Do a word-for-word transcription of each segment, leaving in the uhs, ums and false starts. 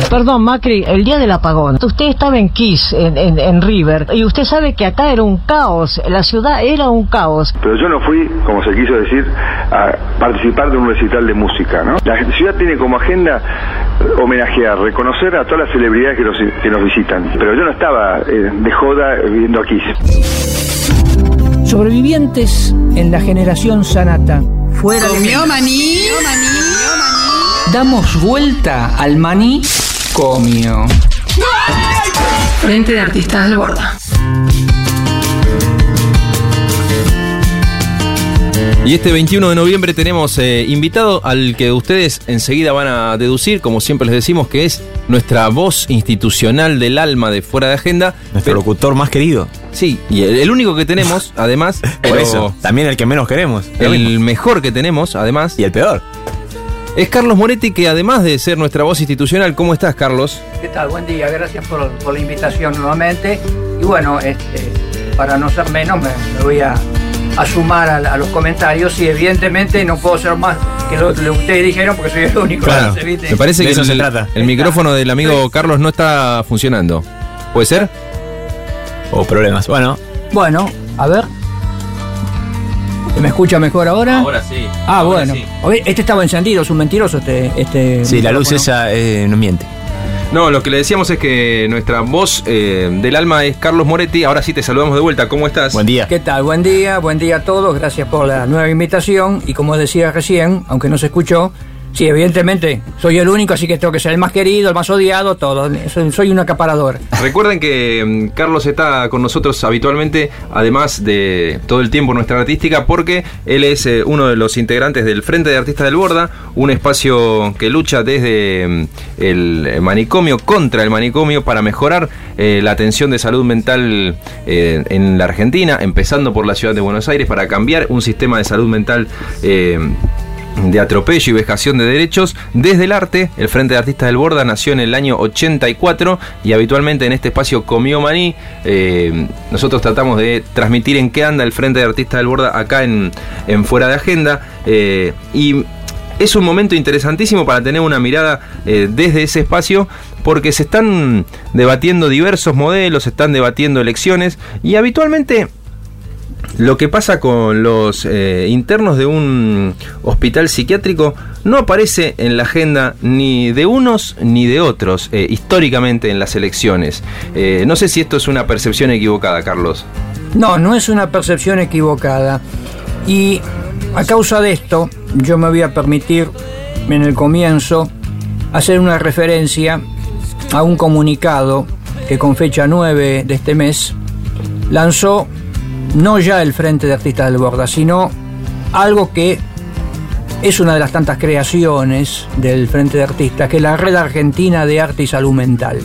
Perdón, Macri, el día del apagón, usted estaba en Kiss, en, en, en River, y usted sabe que acá era un caos, la ciudad era un caos. Pero yo no fui, como se quiso decir, a participar de un recital de música, ¿no? La ciudad tiene como agenda homenajear, reconocer a todas las celebridades que nos, que nos visitan. Pero yo no estaba eh, de joda viendo a Kiss. Sobrevivientes en la generación Sanata. Fuera ¿Comió de maní? maní? Damos vuelta al maní. Comió. Frente de Artistas del Borda. Y este veintiuno de noviembre tenemos eh, invitado al que ustedes enseguida van a deducir, como siempre les decimos, que es nuestra voz institucional del alma de Fuera de Agenda. Nuestro pero, locutor más querido. Sí, y el, el único que tenemos, además. Por eso, también el que menos queremos. El mejor que tenemos, además. Y el peor. Es Carlos Moretti, que además de ser nuestra voz institucional, ¿cómo estás, Carlos? ¿Qué tal? Buen día, gracias por, por la invitación nuevamente. Y bueno, este, para no ser menos, me, me voy a, a sumar a, a los comentarios y evidentemente no puedo ser más que lo, lo que ustedes dijeron porque soy el único. Claro, que ¿viste? me parece de que eso el, se trata. el micrófono del amigo sí. Carlos no está funcionando. ¿Puede ser? O problemas, bueno. Bueno, a ver. ¿Me escucha mejor ahora? Ahora sí. Ah, ahora bueno. Sí. Este estaba encendido, es un mentiroso este... este sí, la luz bueno. esa eh, no miente. No, lo que le decíamos es que nuestra voz eh, del alma es Carlos Moretti. Ahora sí te saludamos de vuelta. ¿Cómo estás? Buen día. ¿Qué tal? Buen día, buen día a todos. Gracias por la nueva invitación. Y como decía recién, aunque no se escuchó, sí, evidentemente soy el único, así que tengo que ser el más querido, el más odiado, todo. Soy, soy un acaparador. Recuerden que um, Carlos está con nosotros habitualmente, además de todo el tiempo nuestra artística, porque él es eh, uno de los integrantes del Frente de Artistas del Borda, un espacio que lucha desde um, el manicomio, contra el manicomio, para mejorar eh, la atención de salud mental eh, en la Argentina, empezando por la ciudad de Buenos Aires, para cambiar un sistema de salud mental eh, de atropello y vejación de derechos desde el arte. El Frente de Artistas del Borda nació en el año ochenta y cuatro y habitualmente en este espacio Comió Maní eh, nosotros tratamos de transmitir en qué anda el Frente de Artistas del Borda acá en, en Fuera de Agenda, eh, y es un momento interesantísimo para tener una mirada eh, desde ese espacio, porque se están debatiendo diversos modelos, se están debatiendo elecciones, y habitualmente lo que pasa con los eh, internos de un hospital psiquiátrico no aparece en la agenda ni de unos ni de otros, eh, históricamente en las elecciones. Eh, no sé si esto es una percepción equivocada, Carlos. No, no es una percepción equivocada. Y a causa de esto, yo me voy a permitir en el comienzo hacer una referencia a un comunicado que con fecha nueve de este mes lanzó no ya el Frente de Artistas del Borda, sino algo que es una de las tantas creaciones del Frente de Artistas, que es la Red Argentina de Arte y Salud Mental.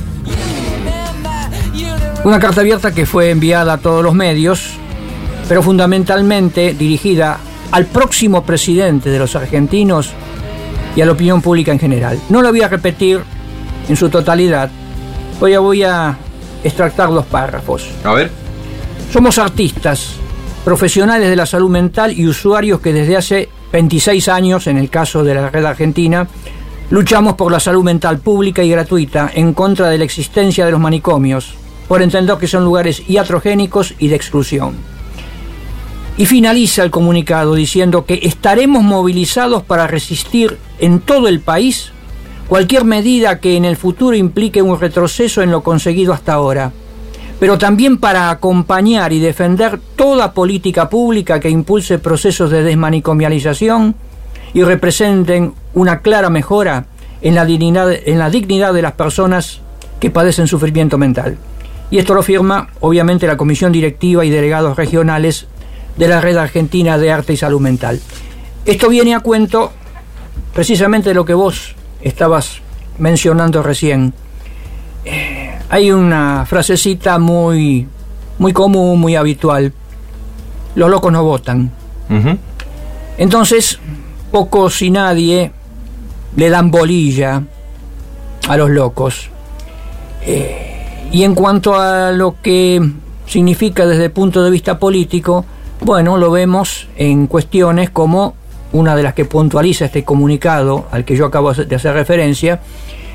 Una carta abierta que fue enviada a todos los medios, pero fundamentalmente dirigida al próximo presidente de los argentinos y a la opinión pública en general. No la voy a repetir en su totalidad, hoy voy a extractar los párrafos. A ver. Somos artistas, profesionales de la salud mental y usuarios que desde hace veintiséis años, en el caso de la Red Argentina, luchamos por la salud mental pública y gratuita en contra de la existencia de los manicomios, por entender que son lugares iatrogénicos y de exclusión. Y finaliza el comunicado diciendo que estaremos movilizados para resistir en todo el país cualquier medida que en el futuro implique un retroceso en lo conseguido hasta ahora, pero también para acompañar y defender toda política pública que impulse procesos de desmanicomialización y representen una clara mejora en la dignidad, en la dignidad de las personas que padecen sufrimiento mental. Y esto lo firma, obviamente, la Comisión Directiva y Delegados Regionales de la Red Argentina de Arte y Salud Mental. Esto viene a cuento precisamente de lo que vos estabas mencionando recién. Eh, Hay una frasecita muy, muy común, muy habitual. Los locos no votan. Uh-huh. Entonces, pocos y nadie le dan bolilla a los locos. Eh, y en cuanto a lo que significa desde el punto de vista político, bueno, lo vemos en cuestiones como una de las que puntualiza este comunicado al que yo acabo de hacer referencia,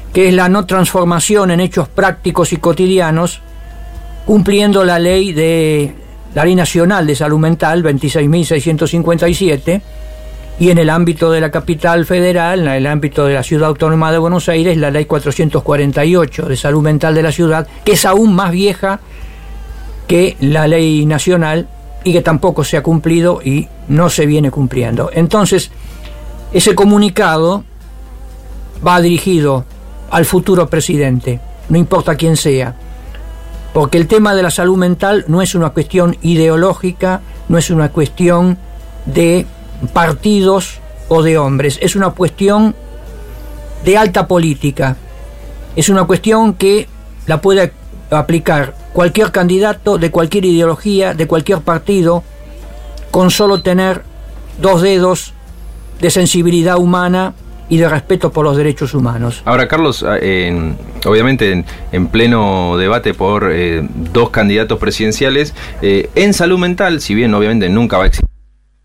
que es la no transformación en hechos prácticos y cotidianos, cumpliendo la ley de la Ley Nacional de Salud Mental veintiséis mil seiscientos cincuenta y siete, y en el ámbito de la capital federal, en el ámbito de la Ciudad Autónoma de Buenos Aires, la Ley cuatrocientos cuarenta y ocho de Salud Mental de la ciudad, que es aún más vieja que la Ley Nacional y que tampoco se ha cumplido y no se viene cumpliendo. Entonces, ese comunicado va dirigido al futuro presidente, no importa quién sea, porque el tema de la salud mental no es una cuestión ideológica, no es una cuestión de partidos o de hombres, es una cuestión de alta política, es una cuestión que la puede aplicar cualquier candidato de cualquier ideología, de cualquier partido, con solo tener dos dedos de sensibilidad humana y de respeto por los derechos humanos. Ahora, Carlos, en, obviamente en, en pleno debate por eh, dos candidatos presidenciales, eh, en salud mental, si bien obviamente nunca va a existir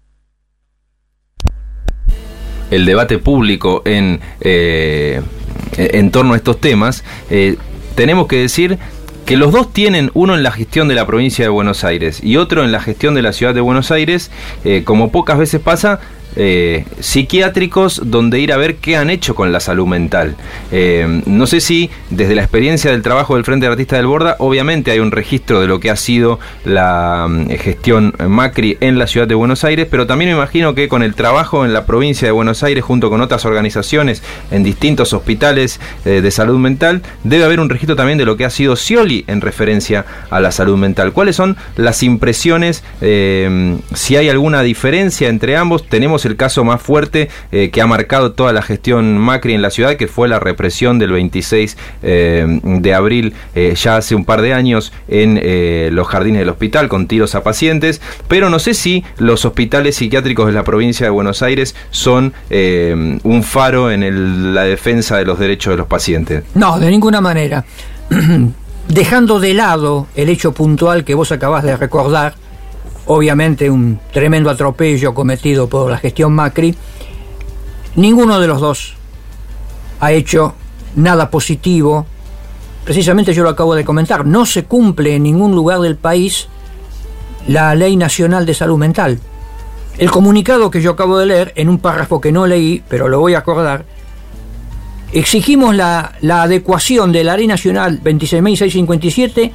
el debate público en, eh, en torno a estos temas, eh, tenemos que decir que los dos tienen, uno en la gestión de la provincia de Buenos Aires y otro en la gestión de la ciudad de Buenos Aires, eh, como pocas veces pasa, Eh, psiquiátricos donde ir a ver qué han hecho con la salud mental. Eh, no sé si desde la experiencia del trabajo del Frente de Artistas del Borda, obviamente hay un registro de lo que ha sido la eh, gestión Macri en la ciudad de Buenos Aires, pero también me imagino que con el trabajo en la provincia de Buenos Aires junto con otras organizaciones en distintos hospitales eh, de salud mental, debe haber un registro también de lo que ha sido Scioli en referencia a la salud mental. ¿Cuáles son las impresiones? Eh, si hay alguna diferencia entre ambos. Tenemos el caso más fuerte eh, que ha marcado toda la gestión Macri en la ciudad, que fue la represión del veintiséis eh, de abril, eh, ya hace un par de años, en eh, los jardines del hospital, con tiros a pacientes. Pero no sé si los hospitales psiquiátricos de la provincia de Buenos Aires son eh, un faro en el, la defensa de los derechos de los pacientes. No, de ninguna manera. Dejando de lado el hecho puntual que vos acabás de recordar, obviamente un tremendo atropello cometido por la gestión Macri, ninguno de los dos ha hecho nada positivo. Precisamente yo lo acabo de comentar, no se cumple en ningún lugar del país la Ley Nacional de Salud Mental. El comunicado que yo acabo de leer, en un párrafo que no leí, pero lo voy a acordar, exigimos la, la adecuación de la Ley Nacional veintiséis mil seiscientos cincuenta y siete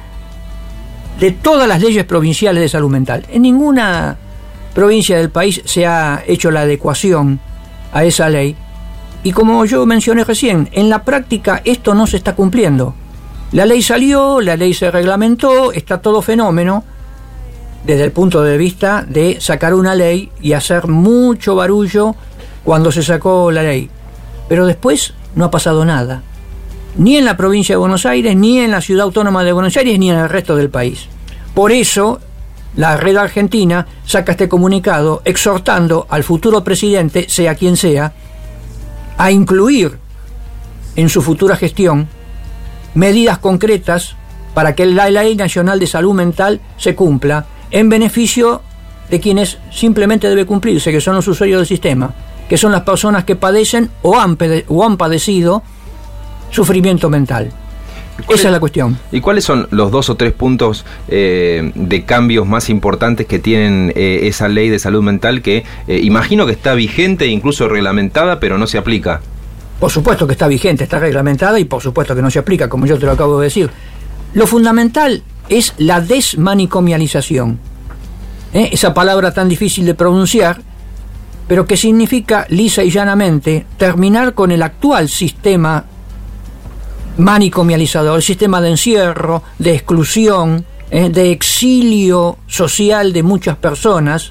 de todas las leyes provinciales de salud mental. En ninguna provincia del país se ha hecho la adecuación a esa ley, y como yo mencioné recién, en la práctica esto no se está cumpliendo. La ley salió, la ley se reglamentó, está todo fenómeno desde el punto de vista de sacar una ley y hacer mucho barullo cuando se sacó la ley, pero después no ha pasado nada, ni en la provincia de Buenos Aires, ni en la Ciudad Autónoma de Buenos Aires, ni en el resto del país. Por eso, la Red Argentina saca este comunicado exhortando al futuro presidente, sea quien sea, a incluir en su futura gestión medidas concretas para que la Ley Nacional de Salud Mental se cumpla en beneficio de quienes simplemente debe cumplirse, que son los usuarios del sistema, que son las personas que padecen o han, o han padecido sufrimiento mental. Esa es, es la cuestión. ¿Y cuáles son los dos o tres puntos eh, de cambios más importantes que tienen eh, esa ley de salud mental que eh, imagino que está vigente e incluso reglamentada, pero no se aplica? Por supuesto que está vigente, está reglamentada, y por supuesto que no se aplica, como yo te lo acabo de decir. Lo fundamental es la desmanicomialización, ¿eh? Esa palabra tan difícil de pronunciar, pero que significa lisa y llanamente terminar con el actual sistema manicomializador, el sistema de encierro, de exclusión, eh, de exilio social de muchas personas.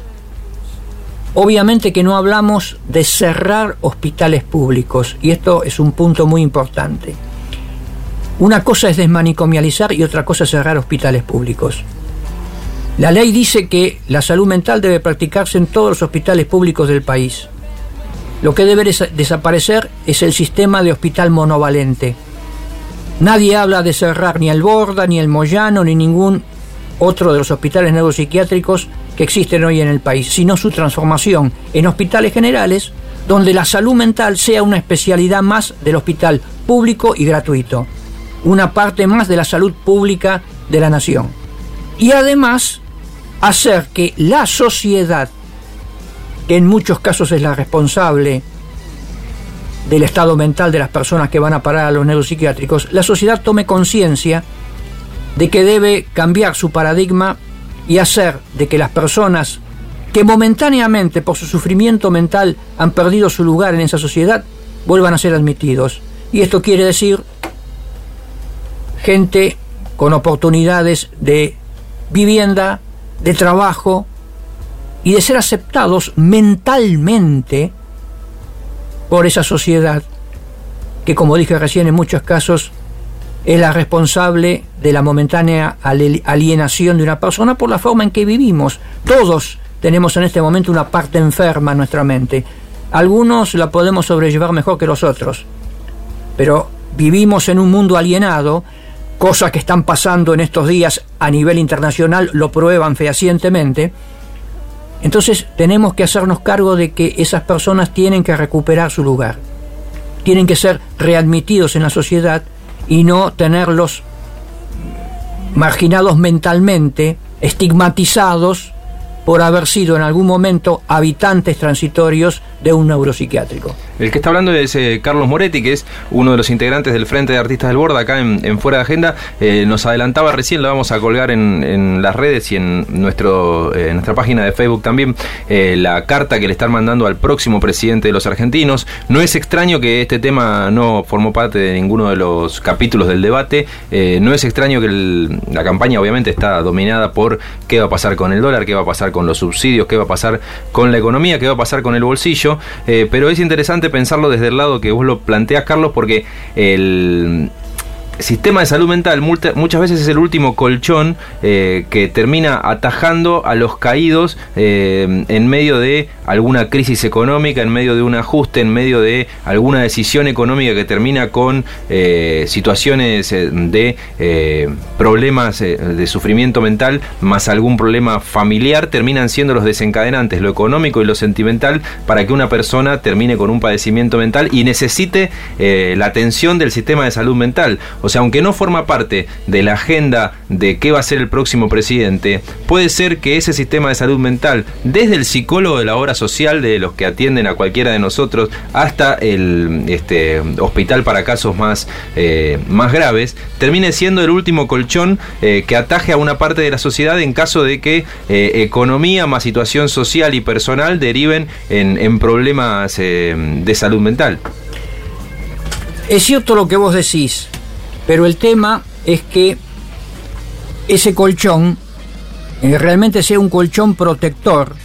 Obviamente que no hablamos de cerrar hospitales públicos, y esto es un punto muy importante. Una cosa es desmanicomializar y otra cosa es cerrar hospitales públicos. La ley dice que la salud mental debe practicarse en todos los hospitales públicos del país. Lo que debe des- desaparecer es el sistema de hospital monovalente. Nadie habla de cerrar ni el Borda, ni el Moyano, ni ningún otro de los hospitales neuropsiquiátricos que existen hoy en el país, sino su transformación en hospitales generales, donde la salud mental sea una especialidad más del hospital público y gratuito, una parte más de la salud pública de la nación. Y además, hacer que la sociedad, que en muchos casos es la responsable del estado mental de las personas que van a parar a los neuropsiquiátricos, la sociedad tome conciencia de que debe cambiar su paradigma y hacer de que las personas que momentáneamente por su sufrimiento mental han perdido su lugar en esa sociedad vuelvan a ser admitidos. Y esto quiere decir gente con oportunidades de vivienda, de trabajo y de ser aceptados mentalmente por esa sociedad que, como dije recién, en muchos casos es la responsable de la momentánea alienación de una persona por la forma en que vivimos. Todos tenemos en este momento una parte enferma en nuestra mente. Algunos la podemos sobrellevar mejor que los otros, pero vivimos en un mundo alienado. Cosas que están pasando en estos días a nivel internacional lo prueban fehacientemente. Entonces tenemos que hacernos cargo de que esas personas tienen que recuperar su lugar, tienen que ser readmitidos en la sociedad y no tenerlos marginados mentalmente, estigmatizados por haber sido en algún momento habitantes transitorios de un neuropsiquiátrico. El que está hablando es eh, Carlos Moretti, que es uno de los integrantes del Frente de Artistas del Borda, acá en, en Fuera de Agenda. Eh, nos adelantaba recién, lo vamos a colgar en, en las redes y en nuestro eh, nuestra página de Facebook también, eh, la carta que le están mandando al próximo presidente de los argentinos. No es extraño que este tema no formó parte de ninguno de los capítulos del debate. Eh, no es extraño que el, la campaña obviamente está dominada por qué va a pasar con el dólar, qué va a pasar con los subsidios, qué va a pasar con la economía, qué va a pasar con el bolsillo. Eh, pero es interesante pensarlo desde el lado que vos lo planteás, Carlos, porque el sistema de salud mental muchas veces es el último colchón eh, que termina atajando a los caídos eh, en medio de alguna crisis económica, en medio de un ajuste, en medio de alguna decisión económica que termina con eh, situaciones de eh, problemas eh, de sufrimiento mental más algún problema familiar. Terminan siendo los desencadenantes, lo económico y lo sentimental, para que una persona termine con un padecimiento mental y necesite eh, la atención del sistema de salud mental. O sea, aunque no forma parte de la agenda de qué va a ser el próximo presidente, puede ser que ese sistema de salud mental, desde el psicólogo de la obra social, de los que atienden a cualquiera de nosotros, hasta el este, hospital para casos más, eh, más graves, termine siendo el último colchón eh, que ataje a una parte de la sociedad en caso de que eh, economía más situación social y personal deriven en, en problemas eh, de salud mental. Es cierto lo que vos decís, pero el tema es que ese colchón eh, realmente sea un colchón protector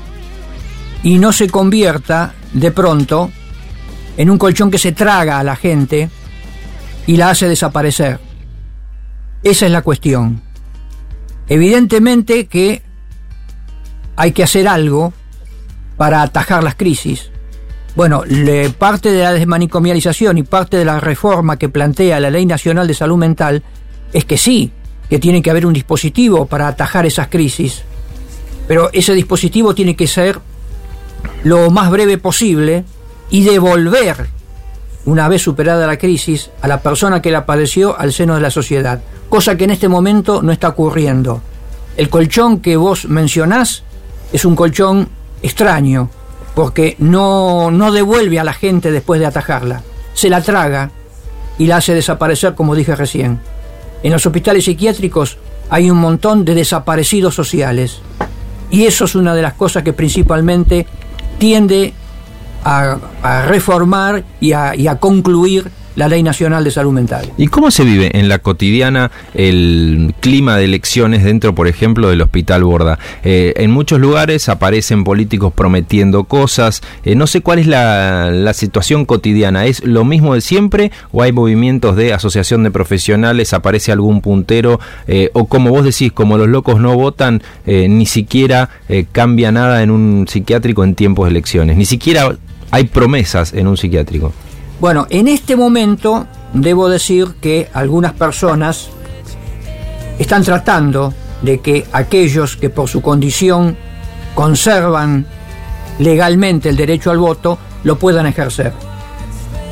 y no se convierta de pronto en un colchón que se traga a la gente y la hace desaparecer. Esa es la cuestión. Evidentemente que hay que hacer algo para atajar las crisis. Bueno, le, parte de la desmanicomialización y parte de la reforma que plantea la Ley Nacional de Salud Mental es que sí, que tiene que haber un dispositivo para atajar esas crisis, pero ese dispositivo tiene que ser lo más breve posible y devolver, una vez superada la crisis, a la persona que la padeció al seno de la sociedad, cosa que en este momento no está ocurriendo. El colchón que vos mencionás es un colchón extraño, porque no, no devuelve a la gente después de atajarla, se la traga y la hace desaparecer, como dije recién. En los hospitales psiquiátricos hay un montón de desaparecidos sociales, y eso es una de las cosas que principalmente tiende a, a reformar y a, y a concluir la Ley Nacional de Salud Mental. ¿Y cómo se vive en la cotidiana el clima de elecciones dentro, por ejemplo, del Hospital Borda? Eh, en muchos lugares aparecen políticos prometiendo cosas. Eh, no sé cuál es la, la situación cotidiana. ¿Es lo mismo de siempre o hay movimientos de asociación de profesionales? ¿Aparece algún puntero? Eh, o como vos decís, como los locos no votan, eh, ni siquiera eh, cambia nada en un psiquiátrico en tiempos de elecciones. Ni siquiera hay promesas en un psiquiátrico. Bueno, en este momento debo decir que algunas personas están tratando de que aquellos que por su condición conservan legalmente el derecho al voto lo puedan ejercer.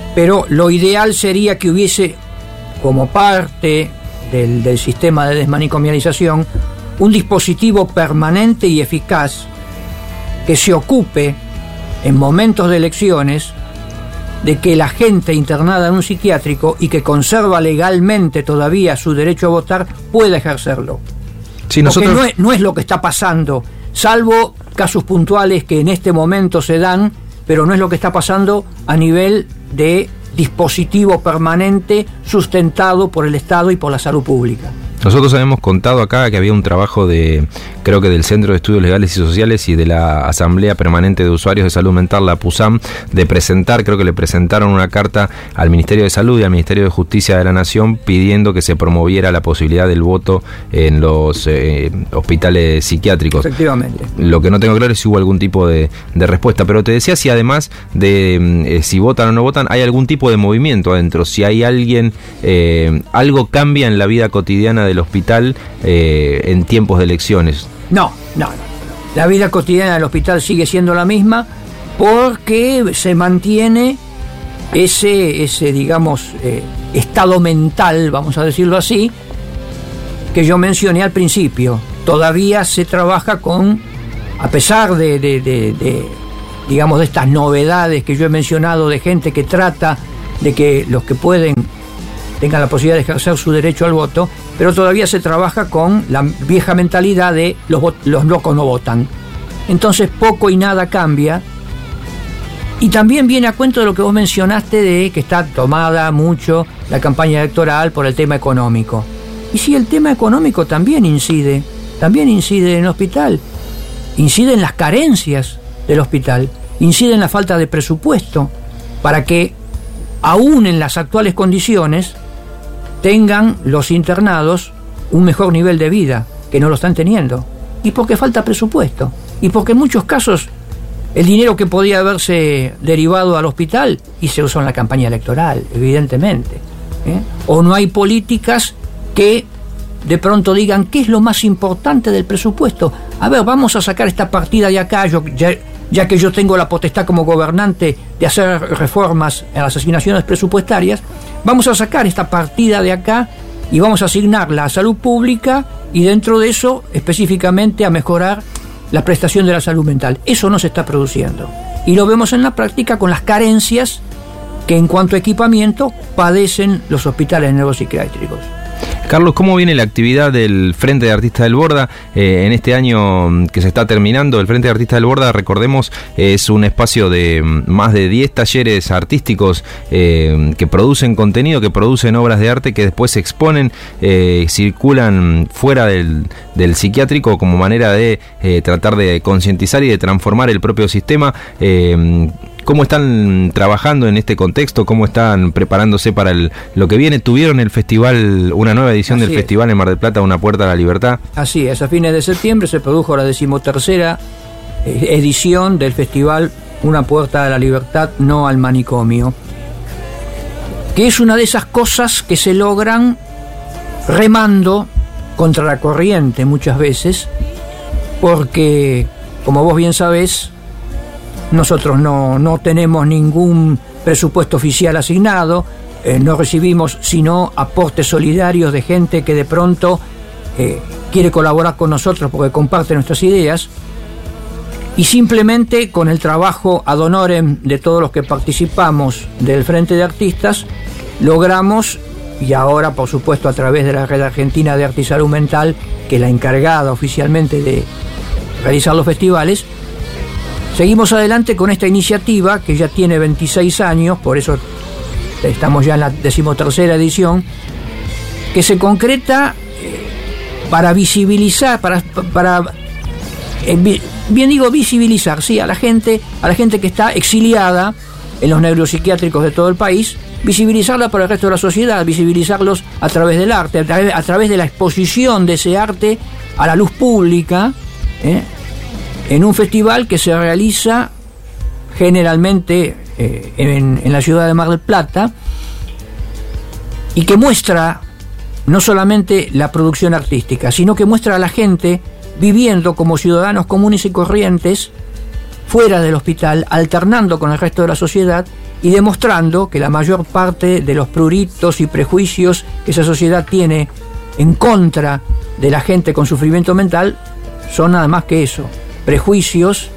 pero lo ideal sería que hubiese, como parte del, del sistema de desmanicomialización, un dispositivo permanente y eficaz que se ocupe en momentos de elecciones de que la gente internada en un psiquiátrico y que conserva legalmente todavía su derecho a votar pueda ejercerlo. Sí, nosotros... Porque no es, no es lo que está pasando, salvo casos puntuales que en este momento se dan, pero no es lo que está pasando a nivel de dispositivo permanente sustentado por el Estado y por la salud pública. Nosotros habíamos contado acá que había un trabajo de, creo que del Centro de Estudios Legales y Sociales y de la Asamblea Permanente de Usuarios de Salud Mental, la PUSAM, de presentar, creo que le presentaron una carta al Ministerio de Salud y al Ministerio de Justicia de la Nación pidiendo que se promoviera la posibilidad del voto en los eh, hospitales psiquiátricos. Efectivamente. Lo que no tengo claro es si hubo algún tipo de, de respuesta, pero te decía si además de eh, si votan o no votan, hay algún tipo de movimiento adentro, si hay alguien, eh, algo cambia en la vida cotidiana de del hospital eh, en tiempos de elecciones. No, no, no. La vida cotidiana del hospital sigue siendo la misma porque se mantiene ese, ese digamos, eh, estado mental, vamos a decirlo así, que yo mencioné al principio. Todavía se trabaja con, a pesar de, de, de, de digamos, de estas novedades que yo he mencionado, de gente que trata de que los que pueden tengan la posibilidad de ejercer su derecho al voto, pero todavía se trabaja con la vieja mentalidad de los, los locos no votan. Entonces poco y nada cambia, y también viene a cuento de lo que vos mencionaste de que está tomada mucho la campaña electoral por el tema económico. Y sí, el tema económico también incide, también incide en el hospital, incide en las carencias del hospital, incide en la falta de presupuesto, para que aún en las actuales condiciones tengan los internados un mejor nivel de vida, que no lo están teniendo, y porque falta presupuesto, y porque en muchos casos el dinero que podía haberse derivado al hospital y se usó en la campaña electoral, evidentemente, ¿eh? O no hay políticas que de pronto digan qué es lo más importante del presupuesto. A ver, vamos a sacar esta partida de acá, yo, ya, ya que yo tengo la potestad como gobernante de hacer reformas en las asignaciones presupuestarias, vamos a sacar esta partida de acá y vamos a asignarla a salud pública y dentro de eso específicamente a mejorar la prestación de la salud mental. Eso no se está produciendo y lo vemos en la práctica con las carencias que en cuanto a equipamiento padecen los hospitales neuropsiquiátricos. Carlos, ¿cómo viene la actividad del Frente de Artistas del Borda eh, en este año que se está terminando? El Frente de Artistas del Borda, recordemos, es un espacio de más de diez talleres artísticos eh, que producen contenido, que producen obras de arte que después se exponen, eh, circulan fuera del, del psiquiátrico como manera de eh, tratar de concientizar y de transformar el propio sistema. Eh, ¿Cómo están trabajando en este contexto? ¿Cómo están preparándose para el, lo que viene? ¿Tuvieron el festival, una nueva edición Así del es. festival en Mar del Plata, Una Puerta a la Libertad? Así es, a fines de septiembre se produjo la decimotercera edición del festival Una Puerta a la Libertad, no al manicomio, que es una de esas cosas que se logran remando contra la corriente muchas veces, porque, como vos bien sabés, nosotros no, no tenemos ningún presupuesto oficial asignado, eh, no recibimos sino aportes solidarios de gente que de pronto eh, quiere colaborar con nosotros porque comparte nuestras ideas, y simplemente con el trabajo ad honorem de todos los que participamos del Frente de Artistas logramos, y ahora por supuesto a través de la Red Argentina de Arte y Salud Mental, que es la encargada oficialmente de realizar los festivales, seguimos adelante con esta iniciativa que ya tiene veintiséis años, por eso estamos ya en la decimotercera edición, que se concreta para visibilizar, para, para eh, bien digo visibilizar, sí, a la gente, a la gente que está exiliada en los neuropsiquiátricos de todo el país, visibilizarla para el resto de la sociedad, visibilizarlos a través del arte, a través, a través de la exposición de ese arte a la luz pública, ¿eh? en un festival que se realiza generalmente eh, en, en la ciudad de Mar del Plata y que muestra no solamente la producción artística, sino que muestra a la gente viviendo como ciudadanos comunes y corrientes fuera del hospital, alternando con el resto de la sociedad y demostrando que la mayor parte de los pruritos y prejuicios que esa sociedad tiene en contra de la gente con sufrimiento mental son nada más que eso, prejuicios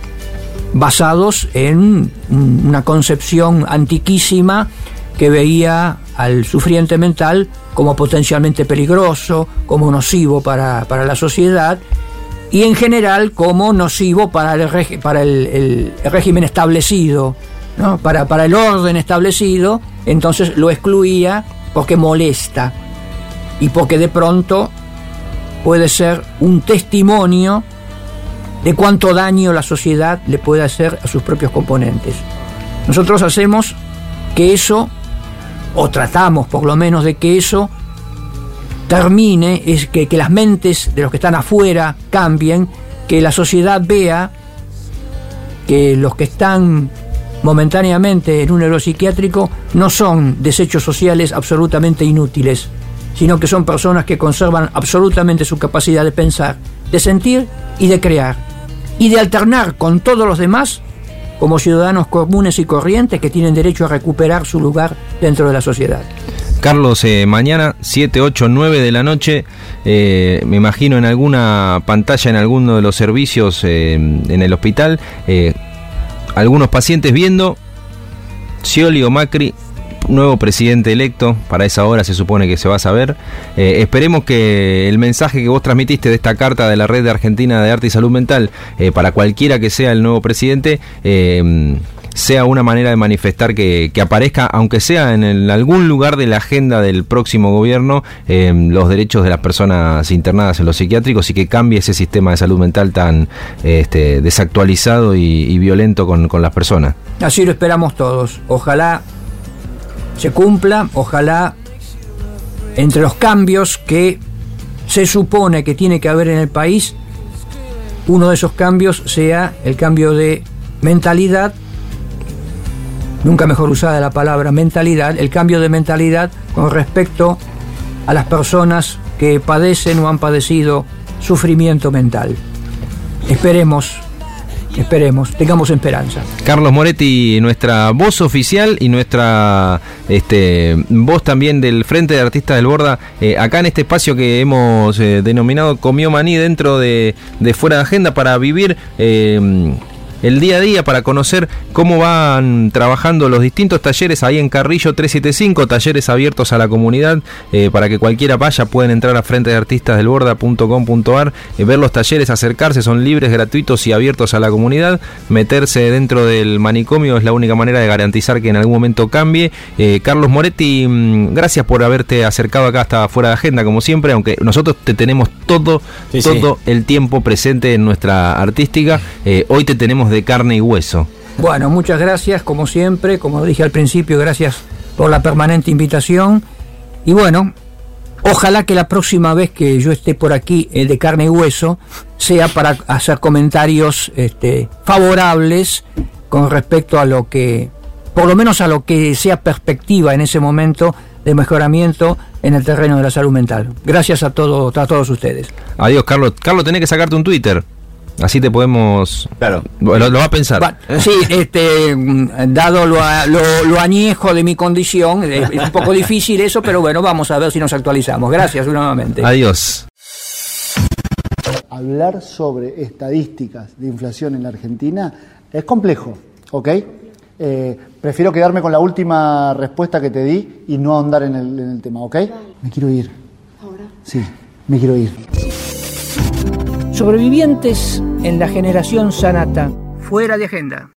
basados en una concepción antiquísima que veía al sufriente mental como potencialmente peligroso, como nocivo para, para la sociedad y en general como nocivo para el, reg- para el, el, el régimen establecido, ¿no? para, para el orden establecido. Entonces lo excluía porque molesta y porque de pronto puede ser un testimonio de cuánto daño la sociedad le puede hacer a sus propios componentes. Nosotros hacemos que eso, o tratamos por lo menos de que eso termine, es que, que las mentes de los que están afuera cambien, que la sociedad vea que los que están momentáneamente en un neuropsiquiátrico no son desechos sociales absolutamente inútiles, sino que son personas que conservan absolutamente su capacidad de pensar, de sentir y de crear, y de alternar con todos los demás como ciudadanos comunes y corrientes que tienen derecho a recuperar su lugar dentro de la sociedad. Carlos, eh, mañana siete, ocho, nueve de la noche, eh, me imagino en alguna pantalla, en alguno de los servicios eh, en el hospital, eh, algunos pacientes viendo Scioli o Macri, nuevo presidente electo. Para esa hora se supone que se va a saber. Eh, esperemos que el mensaje que vos transmitiste de esta carta de la Red de Argentina de Arte y Salud Mental, eh, para cualquiera que sea el nuevo presidente, eh, sea una manera de manifestar que, que aparezca, aunque sea en el, algún lugar de la agenda del próximo gobierno, eh, los derechos de las personas internadas en los psiquiátricos y que cambie ese sistema de salud mental tan este, desactualizado y, y violento con, con las personas. Así lo esperamos todos. Ojalá se cumpla, ojalá entre los cambios que se supone que tiene que haber en el país, uno de esos cambios sea el cambio de mentalidad, nunca mejor usada la palabra mentalidad, el cambio de mentalidad con respecto a las personas que padecen o han padecido sufrimiento mental. Esperemos Esperemos, tengamos esperanza. Carlos Moretti, nuestra voz oficial y nuestra este, voz también del Frente de Artistas del Borda, eh, acá en este espacio que hemos eh, denominado Comió Maní, dentro de, de Fuera de Agenda, para vivir eh, el día a día, para conocer cómo van trabajando los distintos talleres ahí en Carrillo trescientos setenta y cinco, talleres abiertos a la comunidad, eh, para que cualquiera vaya. Pueden entrar a frente de artistas del borda punto com punto ar, eh, ver los talleres, acercarse, son libres, gratuitos y abiertos a la comunidad. Meterse dentro del manicomio es la única manera de garantizar que en algún momento cambie. eh, Carlos Moretti, gracias por haberte acercado acá hasta Fuera de Agenda, como siempre, aunque nosotros te tenemos todo, sí, todo sí. el tiempo presente en nuestra artística. eh, hoy te tenemos de carne y hueso. Bueno, muchas gracias, como siempre, como dije al principio, gracias por la permanente invitación. Y bueno, ojalá que la próxima vez que yo esté por aquí eh, de carne y hueso sea para hacer comentarios este, favorables con respecto a lo que, por lo menos a lo que sea perspectiva en ese momento de mejoramiento en el terreno de la salud mental. Gracias a, todo, a todos ustedes. Adiós, Carlos. Carlos, tenés que sacarte un Twitter. Así te podemos... Claro. Lo, lo va a pensar. Va, sí, este, dado lo, lo, lo añejo de mi condición, es, es un poco difícil eso, pero bueno, vamos a ver si nos actualizamos. Gracias nuevamente. Adiós. Hablar sobre estadísticas de inflación en la Argentina es complejo, ¿ok? Eh, prefiero quedarme con la última respuesta que te di y no ahondar en el, en el tema, ¿ok? Me quiero ir. ¿Ahora? Sí, me quiero ir. Sobrevivientes en la generación Sanata. Fuera de agenda.